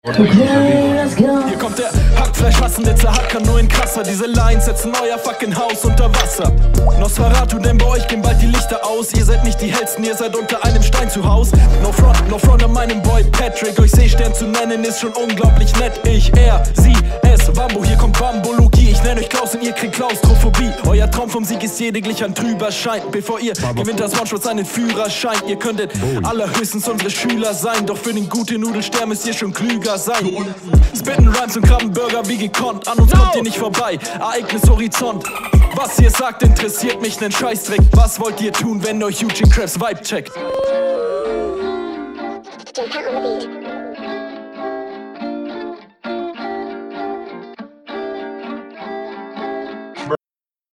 Okay, let's go. Hier kommt der Hackfleisch-hassende Zerhacker, nur in krasser. Diese Lines setzen euer fucking Haus unter Wasser. Nosferatu, denn bei euch gehen bald die Lichter aus. Ihr seid nicht die Hellsten, ihr seid unter einem Stein zu Haus. No front an meinem Boy Patrick. Euch Seestern zu nennen ist schon unglaublich nett. Ich, er, sie, es, Bambo, hier kommt Bambologie. Ich nenn euch Klaus und ihr kriegt Klaustrophobie. Euer Traum vom Sieg ist lediglich ein trüber Schein. Bevor ihr gewinnt das One-Shot seinen Führerschein. Ihr könntet allerhöchstens unsere Schüler sein. Doch für den guten Nudelstern müsst ihr schon klüger sein. Spitten Rhymes und Krabbenburger wie gekonnt. An uns kommt ihr nicht vorbei, Ereignis Horizont. Was ihr sagt interessiert mich nen Scheißdreck. Was wollt ihr tun, wenn euch Eugene Krabs Vibe checkt? Jay Cat on the beat.